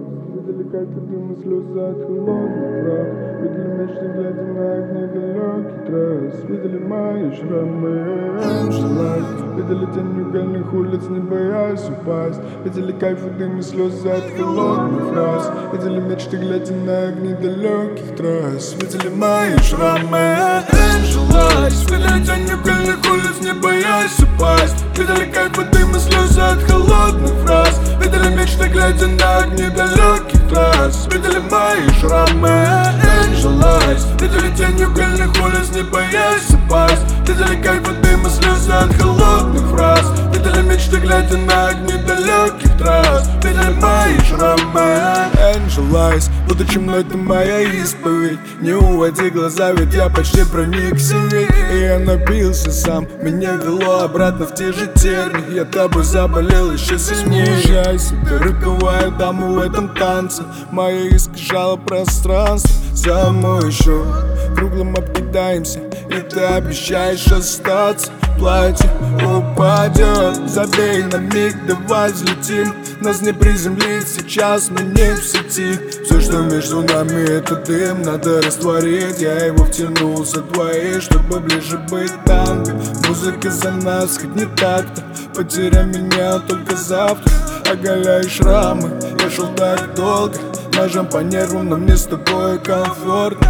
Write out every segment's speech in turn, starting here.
Видели, как ты дым и слезы от холодных прав. Видели мечты, глядя на огни далеких трасс. Видели мои шрамы, Angel. Видели тень угольных улиц, не боясь упасть. Видели кайф и дым и слезы от холодных фраз. Видели мечты, глядя на огни далеких трасс. Видели мои шрамы, Angel. Видели тень угольных улиц, не боясь упасть. Видели кайф и дым и слезы от холодных фраз. Видели мечты, глядя на огни далеких трасс. Видели мои шрамы, Angel Eyes. Видели тень угольных улиц, не боясь упасть. Видели кайф и дым и слезы от холодных фраз. Видели мечты, глядя на огни далеких трасс. Видели мои шрамы, Angel Eyes. Будучи мной, ты моя исповедь. Не уводи глаза, ведь я почти проник в себе. И я напился сам, меня вело обратно в те же тернии. Я тобой заболел еще сильнее. Снижайся, ты роковая дама в этом танце. Моя искажала пространство. За мой счет круглым обкидаемся, и ты обещаешь остаться. Платье упадет, забей на миг, давай взлетим. Нас не приземлить, сейчас мы не в сети. Все, что между нами, это дым, надо растворить. Я его втянул за двоих, чтобы ближе быть танго. Музыка за нас, хоть не так-то. Потеряй меня только завтра, оголяй шрамы. Я шел так долго, ножом по нервам, но мне с тобой комфортно.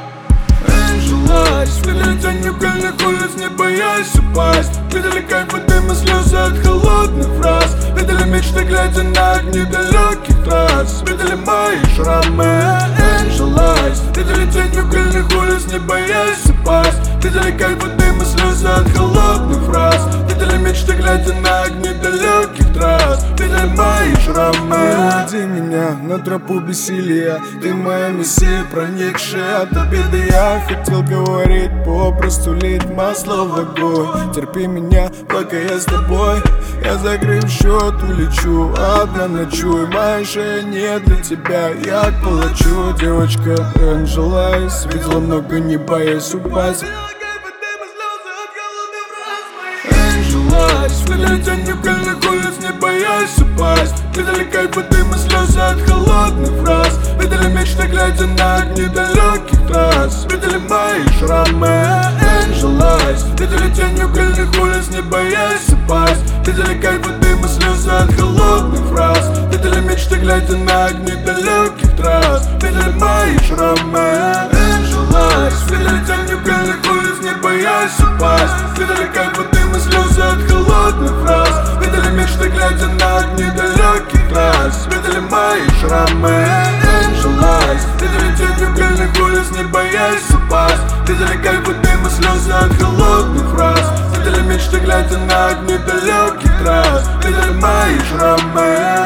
Видели тень угольных улиц, не боясь упасть. Видели кайф и дым и слезы от холодных фраз. Видели мечты, глядя на огни далеких трасс. Видели мои шрамы, Angel Eyes. Видели тень угольных улиц, не боясь упасть. Видели кайф и дым и слезы от холодных фраз. Видели мечты, глядя на огни далеких трасс. Видели мои шрамы. Не уводи меня на тропу бессилия. Ты моя мессия, проникшая от обиды. Я хотел говорить, попросту лить масло в огонь. Терпи меня, пока я с тобой. Я закрыв счет, улечу, одна ночую. Моя шея не для тебя, я к палачу. Девочка Angel Eyes, видела много, не боясь упасть. Видели тень угольных улиц, не боясь упасть. Видели кайф и дым и слезы от холодных фраз. Видели мечты, глядя на огни далеких трасс. Видели мои шрамы, Angel Eyes. Видели тень угольных улиц, не боясь упасть. Видели кайф и дым и слезы от холодных фраз. Видели мечты, глядя на огни далеких трасс. Видели мои шрамы, Angel Eyes. Видели тень угольных улиц, не боясь упасть. Видели кайф и дым и слезы от холодных фраз. Видели мечты, глядя на огни далеких трасс. Видели мои шрамы, Angel Eyes. Видели тень угольных улиц, не боясь упасть. Видели кайф и дым и слезы от холодных фраз. Видели мечты, глядя на огни далеких трасс. Видели мои шрамы.